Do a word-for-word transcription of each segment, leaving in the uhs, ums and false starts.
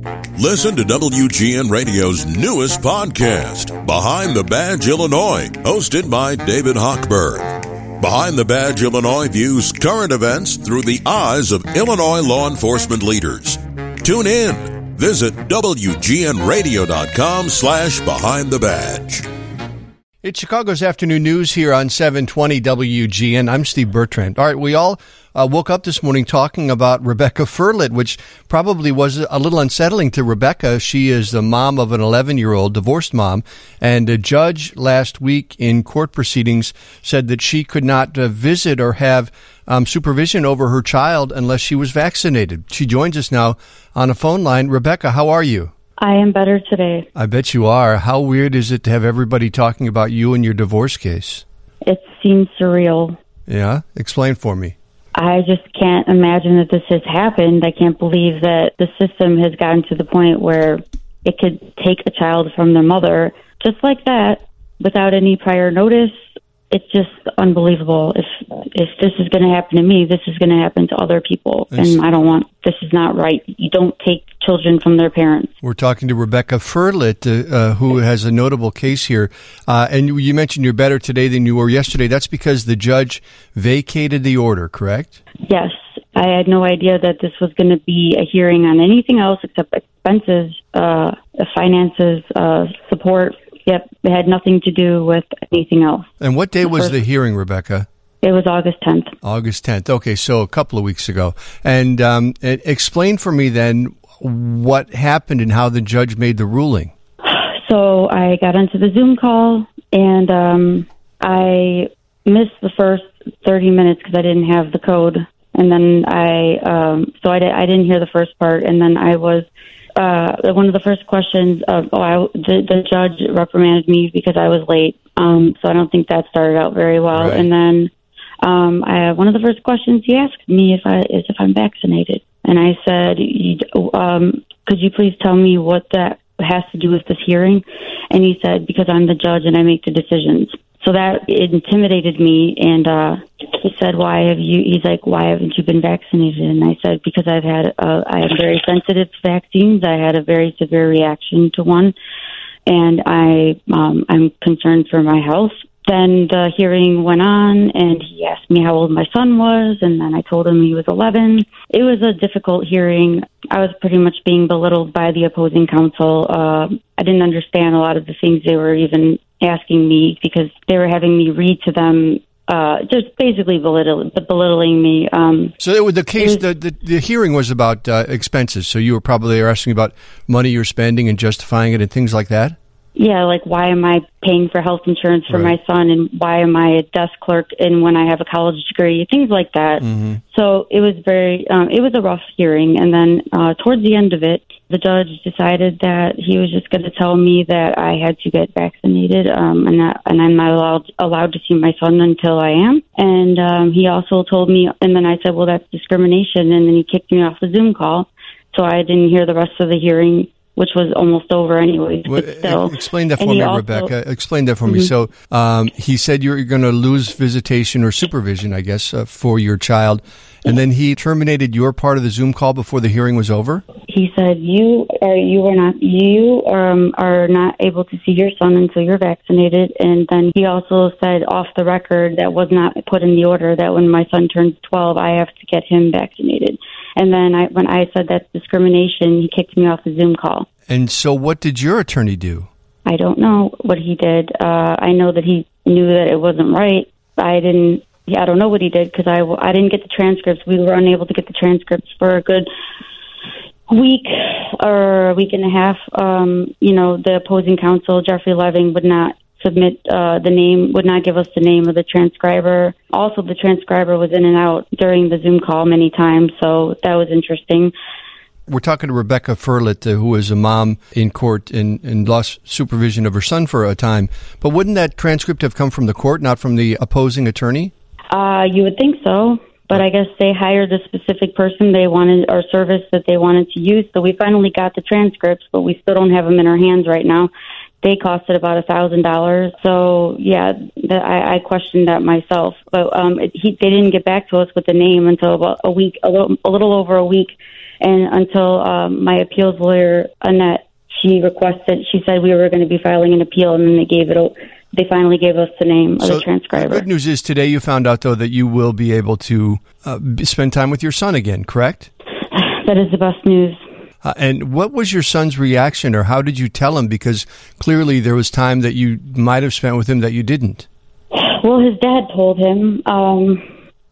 Listen to W G N Radio's newest podcast, Behind the Badge Illinois, hosted by David Hochberg. Behind the Badge Illinois views current events through the eyes of Illinois law enforcement leaders. Tune in. Visit W G N radio dot com slash behind the badge. It's Chicago's Afternoon News here on seven twenty W G N. I'm Steve Bertrand. All right, we all uh, woke up this morning talking about Rebecca Furlet, which probably was a little unsettling to Rebecca. She is the mom of an eleven-year-old divorced mom, and a judge last week in court proceedings said that she could not uh, visit or have um, supervision over her child unless she was vaccinated. She joins us now on a phone line. Rebecca, how are you? I am better today. I bet you are. How weird is it to have everybody talking about you and your divorce case? It seems surreal. Yeah? Explain for me. I just can't imagine that this has happened. I can't believe that the system has gotten to the point where it could take a child from their mother just like that without any prior notice. It's just unbelievable. If if this is going to happen to me, this is going to happen to other people. And I don't want, this is not right. You don't take children from their parents. We're talking to Rebecca Furlet, uh, uh, who has a notable case here. Uh, and you, you mentioned you're better today than you were yesterday. That's because the judge vacated the order, correct? Yes. I had no idea that this was going to be a hearing on anything else except expenses, uh, finances, uh, support. Yep, it had nothing to do with anything else. And what day was the hearing, Rebecca? It was August tenth. August tenth. Okay, so a couple of weeks ago. And um, explain for me then what happened and how the judge made the ruling. So I got onto the Zoom call, and um, I missed the first thirty minutes because I didn't have the code. And then I, um, so I, di- I didn't hear the first part, and then I was... Uh, one of the first questions, uh, oh, I, the, the judge reprimanded me because I was late. Um, so I don't think that started out very well. Right. And then um, I, one of the first questions he asked me if I, is if I'm vaccinated. And I said, um, could you please tell me what that has to do with this hearing? And he said, because I'm the judge and I make the decisions. So that intimidated me, and uh, he said, "Why have you?" He's like, "Why haven't you been vaccinated?" And I said, "Because I've had, uh, I am very sensitive to vaccines. I had a very severe reaction to one, and I, um, I'm concerned for my health." Then the hearing went on, and he asked me how old my son was, and then I told him he was eleven. It was a difficult hearing. I was pretty much being belittled by the opposing counsel. Uh, I didn't understand a lot of the things they were even asking me because they were having me read to them, uh, just basically belittling, belittling me. Um, so it was the case, was, the, the the hearing was about uh, expenses. So you were probably asking about money you're spending and justifying it and things like that? Yeah, like why am I paying for health insurance for right. my son, and why am I a desk clerk and when I have a college degree, things like that. Mm-hmm. So it was very, um, it was a rough hearing. And then uh, towards the end of it, the judge decided that he was just going to tell me that I had to get vaccinated, um, and that, and I'm not allowed allowed to see my son until I am. And um, he also told me, and then I said, well, that's discrimination. And then he kicked me off the Zoom call, so I didn't hear the rest of the hearing, which was almost over anyways. Well, but still. Explain that for me, also, Rebecca. Explain that for mm-hmm. me. So um, he said you're going to lose visitation or supervision, I guess, uh, for your child. And then he terminated your part of the Zoom call before the hearing was over? He said, you are, you are not, you um, are not able to see your son until you're vaccinated. And then he also said off the record that was not put in the order that when my son turns twelve, I have to get him vaccinated. And then I, when I said that's discrimination, he kicked me off the Zoom call. And so what did your attorney do? I don't know what he did. Uh, I know that he knew that it wasn't right. I didn't, yeah, I don't know what he did because I, I didn't get the transcripts. We were unable to get the transcripts for a good week or a week and a half. Um, you know, the opposing counsel, Jeffrey Leving, would not submit uh, the name, would not give us the name of the transcriber. Also, the transcriber was in and out during the Zoom call many times, so that was interesting. We're talking to Rebecca Furlet, uh, who is a mom in court and, and lost supervision of her son for a time. But wouldn't that transcript have come from the court, not from the opposing attorney? Uh, you would think so, but I guess they hired the specific person they wanted or service that they wanted to use. So we finally got the transcripts, but we still don't have them in our hands right now they costed about a thousand dollars. So yeah, the, I, I questioned that myself. But um, it, he, they didn't get back to us with the name until about a week, a little, a little over a week, and until um, my appeals lawyer Annette, she requested. She said we were going to be filing an appeal, and then they gave it. They finally gave us the name of so the transcriber. The good news is today you found out though that you will be able to uh, spend time with your son again. Correct? That is the best news. Uh, and what was your son's reaction, or how did you tell him? Because clearly there was time that you might have spent with him that you didn't. Well, his dad told him. Um,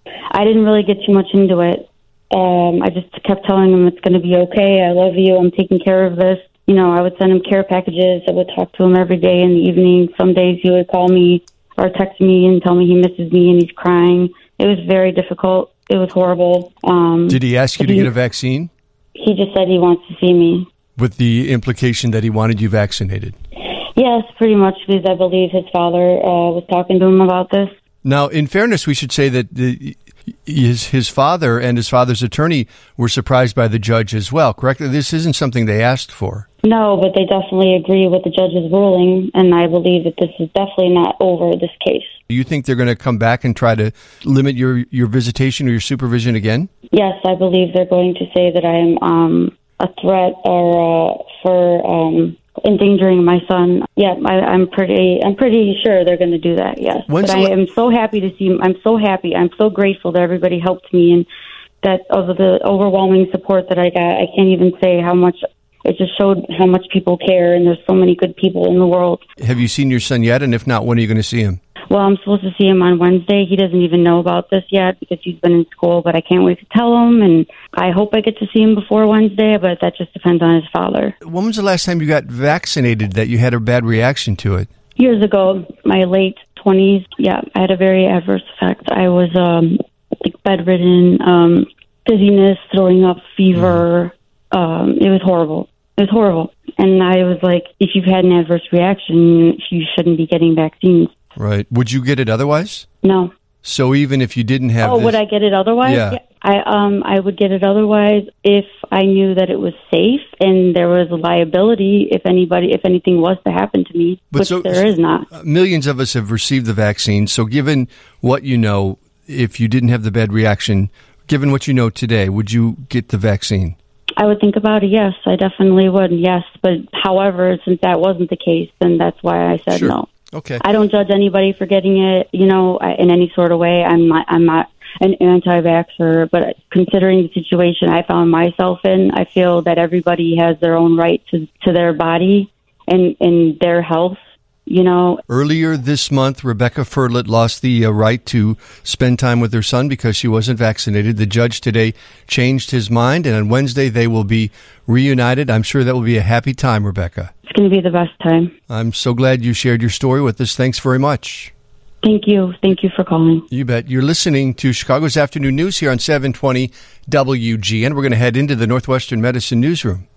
I didn't really get too much into it. Um, I just kept telling him it's going to be okay. I love you. I'm taking care of this. You know, I would send him care packages. I would talk to him every day in the evening. Some days he would call me or text me and tell me he misses me and he's crying. It was very difficult. It was horrible. Um, Did he ask you to he, get a vaccine? He just said he wants to see me. With the implication that he wanted you vaccinated? Yes, pretty much, because I believe his father uh, was talking to him about this. Now, in fairness, we should say that the, his his father and his father's attorney were surprised by the judge as well, correct? This isn't something they asked for. No, but they definitely agree with the judge's ruling, and I believe that this is definitely not over, this case. Do you think they're going to come back and try to limit your, your visitation or your supervision again? Yes, I believe they're going to say that I am um, a threat or uh, for um, endangering my son. Yeah, I, I'm pretty. I'm pretty sure they're going to do that. Yes, When's but I am so happy to see. I'm so happy. I'm so grateful that everybody helped me, and that of the overwhelming support that I got. I can't even say how much. It just showed how much people care, and there's so many good people in the world. Have you seen your son yet? And if not, when are you going to see him? Well, I'm supposed to see him on Wednesday. He doesn't even know about this yet because he's been in school, but I can't wait to tell him, and I hope I get to see him before Wednesday, but that just depends on his father. When was the last time you got vaccinated that you had a bad reaction to it? Years ago, my late twenties, yeah, I had a very adverse effect. I was um, like bedridden, um, dizziness, throwing up, fever. Mm. Um, it was horrible. It was horrible. And I was like, if you've had an adverse reaction, you shouldn't be getting vaccines. Right. Would you get it otherwise? No. So even if you didn't have Oh, this... would I get it otherwise? Yeah. yeah. I um I would get it otherwise if I knew that it was safe and there was a liability if anybody if anything was to happen to me, but which so, there is not. Millions of us have received the vaccine. So given what you know, if you didn't have the bad reaction, given what you know today, would you get the vaccine? I would think about it, yes. I definitely would, yes. But however, since that wasn't the case, then that's why I said sure. no. Okay. I don't judge anybody for getting it, you know, in any sort of way. I'm not, I'm not an anti-vaxxer, but considering the situation I found myself in, I feel that everybody has their own right to, to their body and, and their health. You know, earlier this month, Rebecca Furlet lost the uh, right to spend time with her son because she wasn't vaccinated. The judge today changed his mind, and on Wednesday they will be reunited. I'm sure that will be a happy time, Rebecca. It's going to be the best time. I'm so glad you shared your story with us. Thanks very much. Thank you. Thank you for calling. You bet. You're listening to Chicago's Afternoon News here on seven twenty W G N. We're going to head into the Northwestern Medicine Newsroom.